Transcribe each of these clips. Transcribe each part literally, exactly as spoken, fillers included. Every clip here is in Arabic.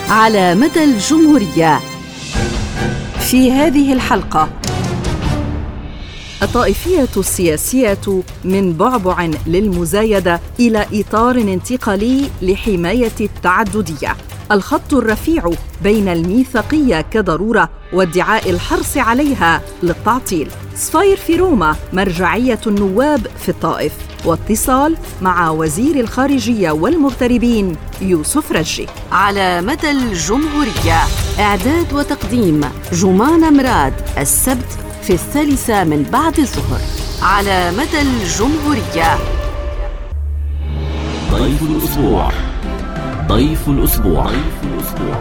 على مدى الجمهورية. في هذه الحلقة: الطائفية السياسية من بعبع للمزايدة إلى إطار انتقالي لحماية التعددية، الخط الرفيع بين الميثاقية كضرورة وادعاء الحرص عليها للتعطيل، صفير في روما مرجعية النواب في الطائف، واتصال مع وزير الخارجية والمغتربين يوسف رجي. على مدى الجمهورية. إعداد وتقديم جمان مراد، السبت في الثالثة من بعد الظهر على مدى الجمهورية. ضيف الأسبوع ضيف الأسبوع ضيف الأسبوع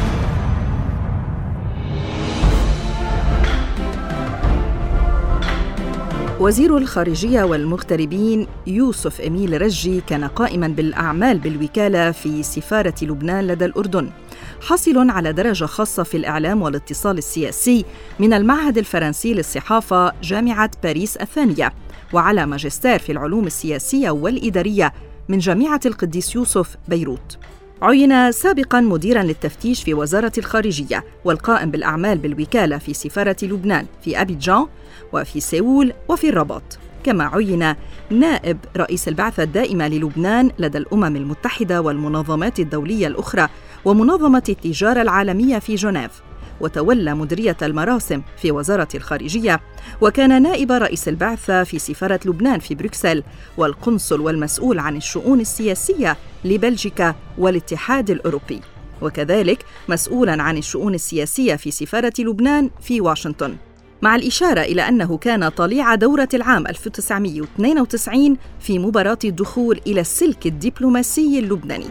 وزير الخارجية والمغتربين يوسف إميل رجي كان قائماً بالأعمال بالوكالة في سفارة لبنان لدى الأردن، حاصل على درجة خاصة في الإعلام والاتصال السياسي من المعهد الفرنسي للصحافة جامعة باريس الثانية، وعلى ماجستير في العلوم السياسية والإدارية من جامعة القديس يوسف بيروت. عين سابقاً مديراً للتفتيش في وزارة الخارجية والقائم بالأعمال بالوكالة في سفارة لبنان في أبيجان وفي سيول وفي الرباط، كما عين نائب رئيس البعثة الدائمة للبنان لدى الأمم المتحدة والمنظمات الدولية الأخرى ومنظمة التجارة العالمية في جنيف، وتولى مديرية المراسم في وزارة الخارجية، وكان نائب رئيس البعثة في سفارة لبنان في بروكسل والقنصل والمسؤول عن الشؤون السياسية لبلجيكا والاتحاد الأوروبي، وكذلك مسؤولاً عن الشؤون السياسية في سفارة لبنان في واشنطن، مع الإشارة إلى أنه كان طليع دورة العام ألف وتسعمائة واثنين وتسعين في مباراة الدخول إلى السلك الدبلوماسي اللبناني.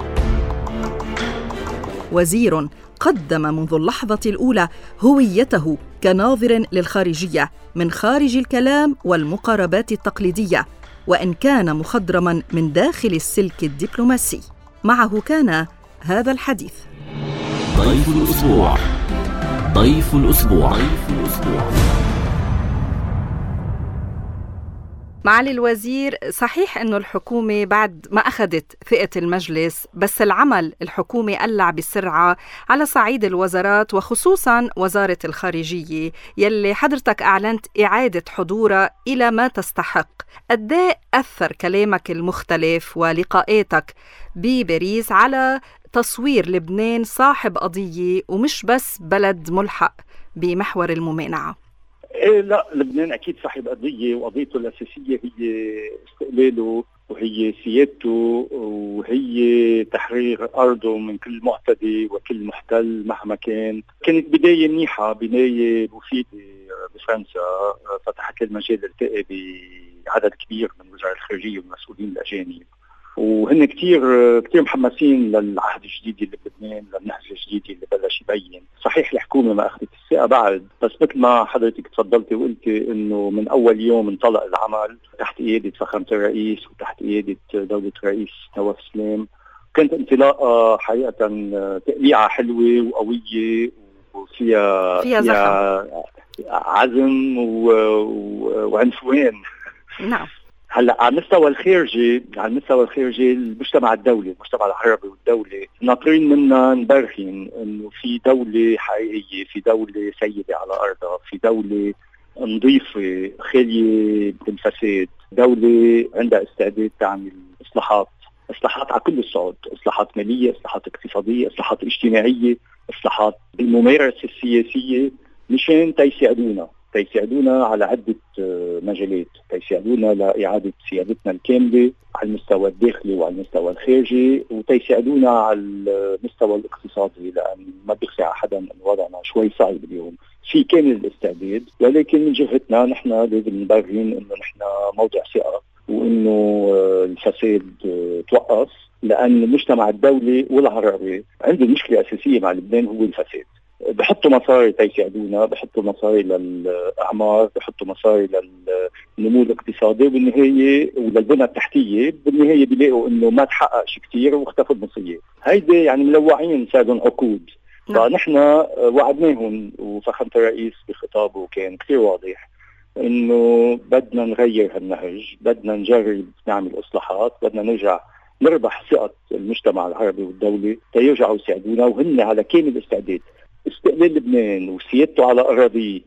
وزير قدم منذ اللحظة الأولى هويته كناظر للخارجية من خارج الكلام والمقاربات التقليدية، وإن كان مخضرماً من داخل السلك الدبلوماسي. معه كان هذا الحديث. ضيف الأسبوع ضيف الأسبوع ضيف الأسبوع معالي الوزير، صحيح أنه الحكومة بعد ما أخذت ثقة المجلس، بس العمل الحكومي قلع بسرعة على صعيد الوزارات وخصوصاً وزارة الخارجية يلي حضرتك أعلنت إعادة حضورها إلى ما تستحق. قد ايه أثر كلامك المختلف ولقاءاتك بباريس على تصوير لبنان صاحب قضية ومش بس بلد ملحق بمحور الممانعة؟ إيه لا، لبنان أكيد صاحب قضية، وقضيته الأساسية هي استقلاله وهي سيادته وهي تحرير أرضه من كل معتدي وكل محتل مهما كان. كانت بداية منيحة، بداية مفيدة بفرنسا، فتحت المجال التقى بعدد كبير من وزراء الخارجية والمسؤولين الأجانب، وهن كتير كتير محمسين للعهد الجديد اللي بلبنان، للنهج الجديد اللي بلش يبين. صحيح الحكومة ما أخذت الثقة بعد، بس مثل ما حضرتك تفضلتي وقلتي إنه من أول يوم انطلق العمل تحت قيادة فخامة الرئيس وتحت قيادة دولة الرئيس نواف سلام. كانت انطلاقة حقيقة تقليعة حلوة وقوية وفيها فيها, فيها عزم و... و... وعنفوان. نعم. هلا على المستوى الخارجي، على المستوى الخارجي المجتمع الدولي، المجتمع العربي والدولي ناطرين منا نبرهن انه في دولة حقيقية، في دولة سيدة على ارضها، في دولة نظيفة خالية بالفساد، دولة عندها استعداد تعمل اصلاحات، اصلاحات على كل الصعود، اصلاحات مالية، اصلاحات اقتصادية، اصلاحات اجتماعية، اصلاحات بالممارسة السياسية، مشان تيساعدونا تيساعدونا على عدة مجالات، تيساعدونا لإعادة سيادتنا الكاملة على المستوى الداخلي وعلى المستوى الخارجي، وتيساعدونا على المستوى الاقتصادي، لأن ما بيخفى على حدا أن وضعنا شوي صعب اليوم. في كامل الاستعداد، ولكن من جهتنا نحن لازم نبرهن أنه نحن موضع ثقة وأنه الفساد توقف، لأن المجتمع الدولي والعربي عنده مشكلة أساسية مع لبنان هو الفساد. بحطوا مصاري تيساعدونا، بحطوا مصاري للأعمار، بحطوا مصاري للنمو الاقتصادي، بالنهاية وللبنى التحتية، بالنهاية بيلاقوا انه ما تحقق شيء كتير واختفوا المصريات. هيدي يعني ملوعين صاروا عقود. فنحن وعدناهم، وفخامة الرئيس بخطابه كان كتير واضح انه بدنا نغير هالنهج، بدنا نجرب نعمل اصلاحات، بدنا نرجع نربح ثقة المجتمع العربي والدولي تيرجعوا يساعدونا، وهن على كامل استعداد. استقلال لبنان وسيادته على أراضيه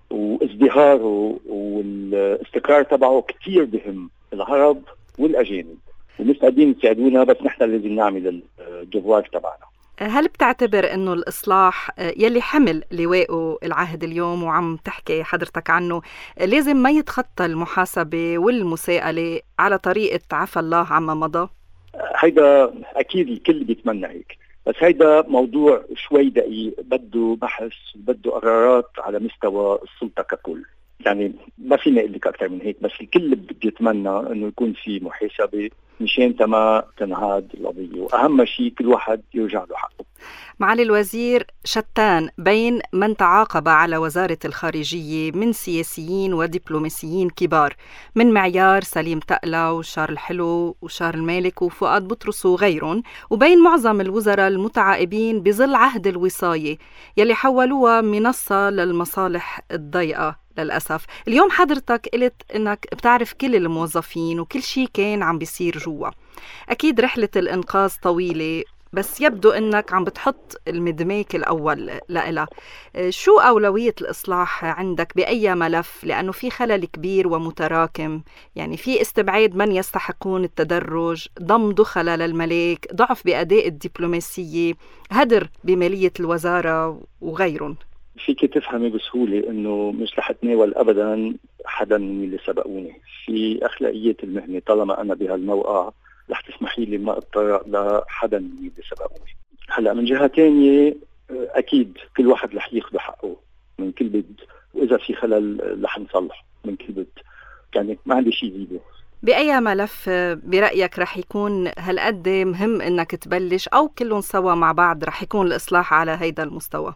وازدهاره والاستقرار تبعه كتير بهم العرب والأجانب، ومستعدين يساعدونا، بس نحن لازم نعمل الدوار تبعنا. هل بتعتبر أنه الإصلاح يلي حمل لواءه العهد اليوم وعم تحكي حضرتك عنه لازم ما يتخطى المحاسبة والمساءلة على طريقة عفى الله عما مضى؟ هيدا أكيد الكل بيتمنى هيك، بس هيدا موضوع شوي دقيق، بده بحث وبده قرارات على مستوى السلطة ككل. يعني ما فينا اقول لك اكثر من هيك، بس الكل بيتمنى انه يكون في محاسبه مشان تما تنعاد القضيه، واهم شيء كل واحد يرجع له حقه. معالي الوزير، شتان بين من تعاقب على وزاره الخارجيه من سياسيين ودبلوماسيين كبار، من معيار سليم تقلة وشارل حلو وشارل مالك وفؤاد بطرس وغيرهم، وبين معظم الوزراء المتعاقبين بظل عهد الوصايه يلي حولوها منصه للمصالح الضيقه. للأسف اليوم حضرتك قلت إنك بتعرف كل الموظفين وكل شيء كان عم بيصير جوا. أكيد رحلة الإنقاذ طويلة، بس يبدو إنك عم بتحط المدماك الأول لإلها. شو أولوية الإصلاح عندك بأي ملف؟ لأنه في خلل كبير ومتراكم، يعني في استبعاد من يستحقون التدرج، ضم دخل للملاك، ضعف بأداء الدبلوماسية، هدر بمالية الوزارة وغيرهم. فيك تفهمي بسهولة انه مش رح اتناول ابدا حدا من اللي سبقوني في اخلاقية المهنة. طالما انا بهالموقع رح تسمحي لي ما اتطرق لحدا من اللي سبقوني. هلا من جهة تانية اكيد كل واحد رح ياخذ حقه من كل بد، واذا في خلل رح نصلح من كل بد، يعني ما عندي شيء زيده. بأي ملف برأيك رح يكون هالقد مهم انك تبلش، او كلهم سوا مع بعض رح يكون الاصلاح على هيدا المستوى؟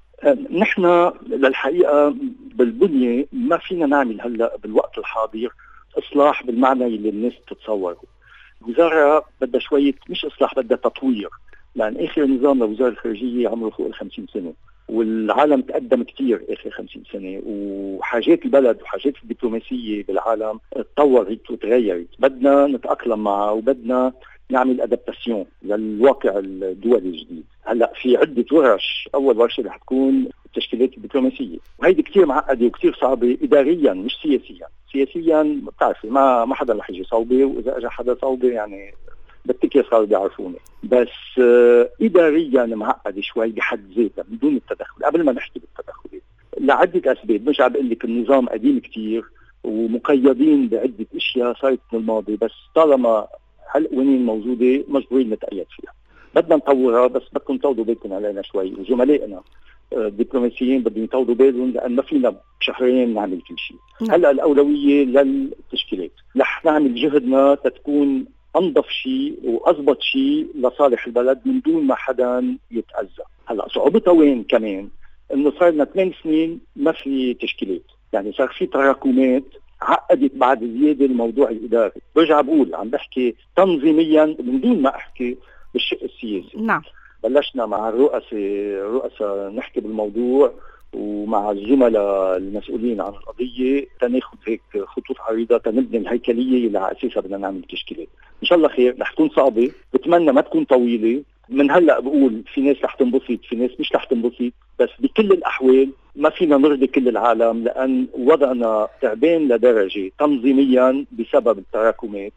نحن للحقيقة بالبنية ما فينا نعمل هلأ بالوقت الحاضر إصلاح بالمعنى اللي الناس تتصوره. الوزارة بدها شوية مش إصلاح، بدها تطوير، لأن آخر نظام لوزارة الخارجية عمره فوق الخمسين سنة، والعالم تقدم كتير آخر خمسين سنة، وحاجات البلد وحاجات الدبلوماسية بالعالم تطورت وتغيرت. بدنا نتأقلم معها وبدنا نعمل أدابتاسيون للواقع الدولي الجديد. هلأ في عدة ورش، أول ورشة رح تكون التشكيلات الدبلوماسية، وهيدي كتير معقدة وكتير صعبة إداريا مش سياسيا. سياسيا بتعرفي ما ما حدا رح يجي صوبي، وإذا أجا حدا صوبي يعني بتكي صاروا بيعرفوني، بس آه إداريا معقدة شوي بحد ذاتها بدون التدخل. قبل ما نحكي بالتدخل لعدة أسباب، مش عم بقول لك النظام قديم كتير ومقيدين بعدة أشياء صارت من الماضي، بس طالما هالقوانين موجودة مجبورين نتأيد فيها. بدنا نطورها، بس بدكم تاخذوا بالكم علينا شوي، وزملائنا الدبلوماسيين بدهم ياخذوا بالهم، لأن ما فينا بشهرين نعمل كل شيء. هلا الأولوية للتشكيلات، رح نعمل جهدنا تكون أنظف شيء وأضبط شيء لصالح البلد من دون ما حدا يتأذى. هلا صعوبتها وين كمان؟ إنه صار لنا ثمان سنين ما في تشكيلات، يعني صار في تراكمات عقدت بعد زيادة الموضوع الإداري. برجع بقول عم بحكي تنظيميا من دون ما أحكي بالشق السياسي. نعم. بلشنا مع الرؤساء رؤساء نحكي بالموضوع، ومع الزملاء المسؤولين عن القضية تناخد هيك خطوط عريضة تنبني الهيكلية اللي على أساسها بدنا نعمل تشكيلات. إن شاء الله خير، رح تكون صعبة، بتمنى ما تكون طويلة. من هلأ بقول في ناس رح تنبسط، في ناس مش رح تنبسط، بس بكل الأحوال ما فينا نرضي كل العالم، لأن وضعنا تعبان لدرجة تنظيميا بسبب التراكمات،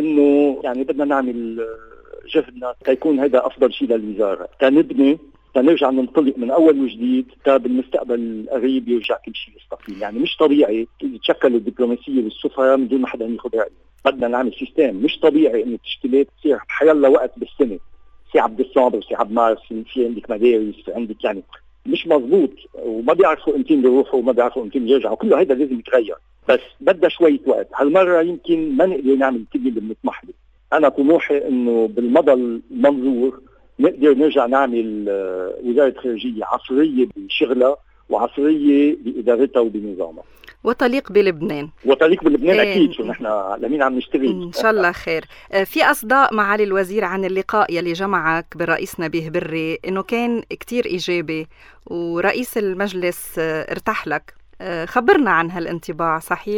إنه يعني بدنا نعمل جهدنا تيكون هذا أفضل شيء للوزارة، تنبني تنرجع ننطلق من أول وجديد، تا بالمستقبل القريب يرجع كل شيء يستقيم. يعني مش طبيعي يتشكلوا الدبلوماسية والسفراء من دون ما حدا ياخذ رأيه. بدنا نعمل سيستم، مش طبيعي إنه التشكيلات تصير بحيالله وقت بالسنة، ساعة بديسمبر ساعة بمارس، في عندك مدارس، في عندك يعني مش مضبوط، وما بيعرفوا امتين بيروحوا وما بيعرفوا امتين يرجعوا. كله هذا لازم يتغير، بس بدها شوية وقت. هالمرة يمكن ما نقدر نعمل كل اللي بنطمح له. أنا طموحي إنه بالمدى المنظور نقدر نرجع نعمل وزارة خارجية عصرية بشغلها وعصرية بإدارتها وبنظامها، وتليق بلبنان. وتليق بلبنان إيه. أكيد، شو نحن لمين عم نشتغل إن شاء الله خير. في أصداء معالي الوزير عن اللقاء يلي جمعك برئيس نبيه بري إنه كان كتير إيجابي، ورئيس المجلس ارتاح لك. خبرنا عن هالانطباع، صحيح؟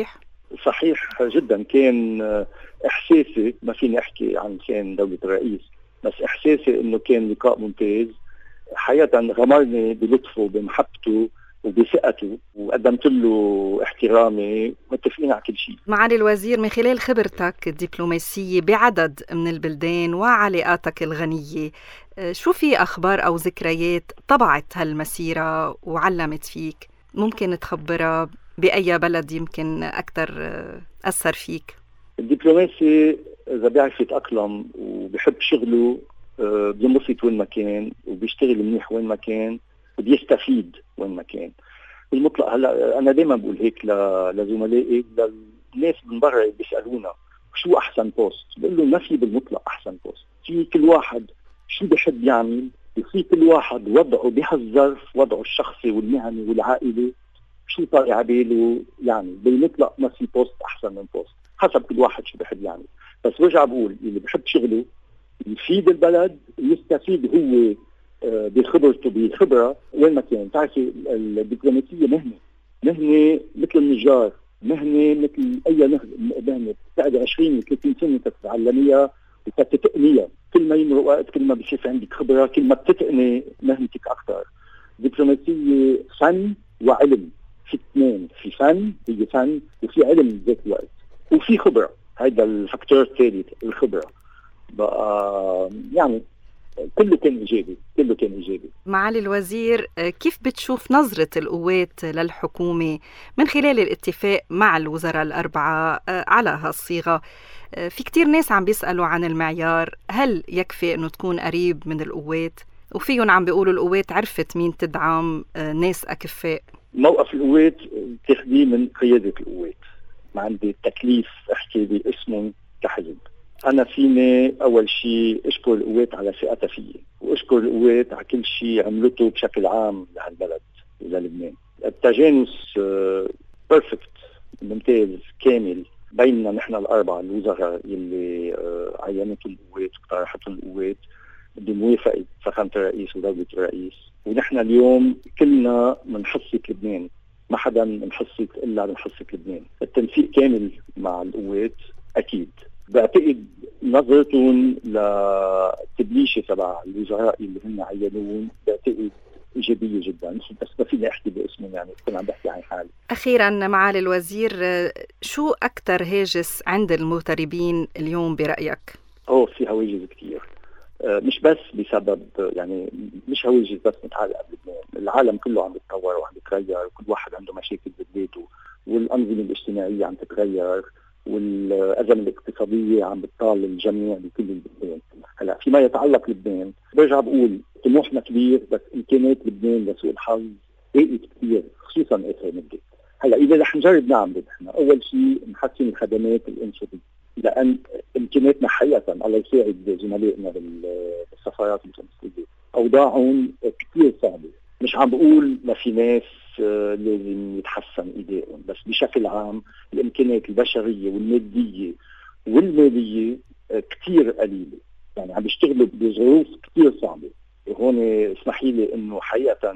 صحيح جدا. كان احساسي، ما فيني احكي عن لسان دولة الرئيس، بس احساسي انه كان لقاء ممتاز. حقيقة غمرني بلطفه وبمحبته وبثقته، وقدمت له احترامي، متفقين على كل شيء. معالي الوزير، من خلال خبرتك الدبلوماسية بعدد من البلدان وعلاقاتك الغنية، شو في أخبار أو ذكريات طبعت هالمسيرة وعلمت فيك ممكن تخبرها؟ بأي بلد يمكن أكثر أثر فيك؟ الدبلوماسي إذا بيعرف يتأقلم وبيحب شغله بينبسط وين ما كان، وبيشتغل منيح وين ما كان، وبيستفيد وين ما كان بالمطلق. هلا أنا دايما بقول هيك لزملائي، للناس من برا بيسألونا شو أحسن بوست، بقول له ما في بالمطلق أحسن بوست. في كل واحد شو بيحب يعمل، وفي كل واحد وضعه بهالظرف، وضعه الشخصي والمهني والعائلي، شو طالع عباله. يعني بالمطلق ما في بوست أحسن من بوست، حسب كل واحد شو بيحب يعمل. بس برجع بقول اللي بيحب شغله يفيد البلد، يستفيد هو بخبرته بخبرة وين ما كان. تعرفي الدبلوماسية مهنة مهنة مثل النجار، مهنة مثل أي مهنة بتقعد عشرين ثلاثين سنة تتعلميها وتتقنيها. كل ما يمر وقت كل ما بيصير عندك خبرة، كل ما بتتقني مهنتك أكثر. الدبلوماسية فن وعلم، في اثنين، في فن، هي فن، وفي علم بذات الوقت، وفي خبرة. هذا الفاكتور الثالث، الخبرة. بقى يعني كله كان إيجابي، كله كان إيجابي. معالي الوزير، كيف بتشوف نظرة القوات للحكومة من خلال الاتفاق مع الوزراء الأربعة على هالصيغة؟ في كتير ناس عم بيسألوا عن المعيار، هل يكفي أنه تكون قريب من القوات؟ وفيهم عم بيقولوا القوات عرفت مين تدعم ناس أكفاء. موقف القوات تخديه من قيادة القوات، ما عندي تكليف احكي باسمهم كحزب. أنا فيني أول شيء أشكر القوات على ثقتها فيي، وأشكر القوات على كل شيء عملته بشكل عام لهالبلد ولبنان. التجانس بيرفكت، ممتاز، كامل بيننا نحن الأربعة الوزراء اللي عينتهم القوات واقترحتهم القوات بموافقة فخامة الرئيس ودولة الرئيس. ونحن اليوم كلنا من حصة لبنان، ما حدا من حصة إلا من حصة لبنان. التنسيق كامل مع القوات أكيد. بعتقد نظرتهم لتبليشة تبع الوزراء اللي هم عينوهم بعتقد إيجابية جدا، بس ما فيني أحكي باسمهم، يعني كنت عم بحكي عن حالي. أخيرا معالي الوزير، شو أكثر هاجس عند المغتربين اليوم برأيك؟ أوه في هواجس كتير، مش بس بسبب، يعني مش هواجس بس متعلقة بلبنان. العالم كله عم يتطور وعم يتغير، وكل واحد عنده مشاكل ببلاده، والأنظمة الاجتماعية عم تتغير، والأزمة الاقتصادية عم بتطال الجميع بكل البلدان. هلا فيما يتعلق لبنان، برجع بقول طموحنا كبير، بس إمكانيات لبنان لسوء الحظ ضيقت كثير، خصوصا آخر مدة. هلا إذا رح نجرب نعمل نحن، أول شيء نحسن الخدمات الإنشائية، لأن إمكانياتنا حقيقة الله يساعد زملائنا بالسفارات الجنسية أوضاعهم كثير صعبة. مش عم بقول ما في ناس لازم يتحسن إيديهم، بس بشكل عام الإمكانيات البشرية والمادية والمالية كتير قليلة، يعني عم بيشتغلوا بظروف كتير صعبة. هون اسمحي لي إنه حقيقة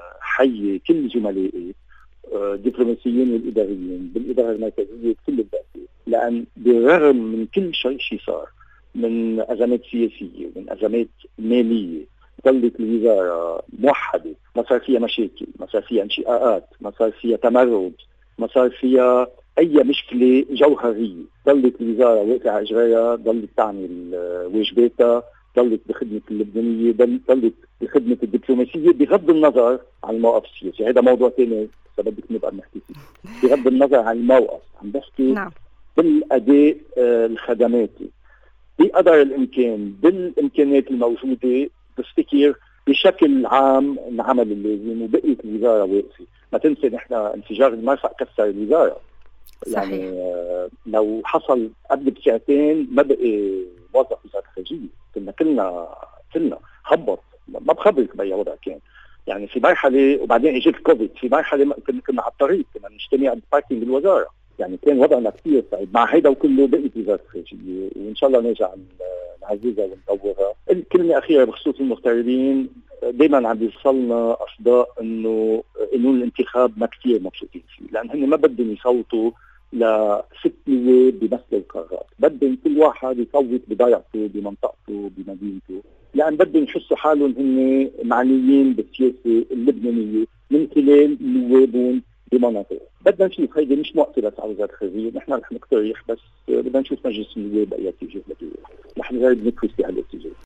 حي كل زملائي دبلوماسيين والإداريين بالإدارة المركزية كل البلد، لأن بالرغم من كل شيء شي صار من أزمات سياسية ومن أزمات مالية، ظلت الوزارة موحدة، ما صار فيها مشاكل، ما صار فيها انشقاقات، ما صار فيها تمرد، ما صار فيها أي مشكلة جوهرية. ظلت الوزارة واقفة على إجرائها، ظلت تعمل واجباتها، ظلت بخدمة اللبنانية، ظلت بخدمة الدبلوماسية، بغض النظر عن الموقف السياسي. هذا موضوع ثاني بدك نبقى نحكي فيه. بغض النظر عن الموقف، عم بحكي نعم. بالأداء الخدماتي بقدر الإمكان، بالإمكانيات الموجودة، بفتكر بشكل عام العمل اللازم، وبقيت الوزارة واقفة. ما تنسي نحن انفجار المرفأ كسر الوزارة. صحيح. يعني لو حصل قبل بساعتين ما بقي موظف وزارة الخارجية، كنا كلنا كلنا هبط. ما بخبرك بأي وضع كان، يعني في مرحلة، وبعدين اجت كوفيد، في مرحلة كنا كنا على الطريق، كنا نجتمع باركينج بالوزارة، يعني كان وضعنا كثير صعب. مع هيدا وكله بقيت وزارة الخارجية، وإن شاء الله نرجع نعززها ونطورها. الكلمة أخيرة بخصوص المغتربين، دايما عم بيوصلنا أصداء إنه قانون الانتخاب ما كثير مبسوطين فيه، لأن هن ما بدهم يصوتوا لست نواب بمثل القارات. بدهم كل واحد يصوت بضيعته بمنطقته بمدينته، لأن بدهم يحسوا حالهم هن معنيين بالسياسة اللبنانية من خلال نوابهم بمناطق. بدنا نشوف، هيدي مش وقت بس على وزارة الخارجية، نحن رح نقترح، بس بدنا نشوف مجلس النواب بأي اتجاه بده يروح، رح نجرب نكرس بهالاتجاه.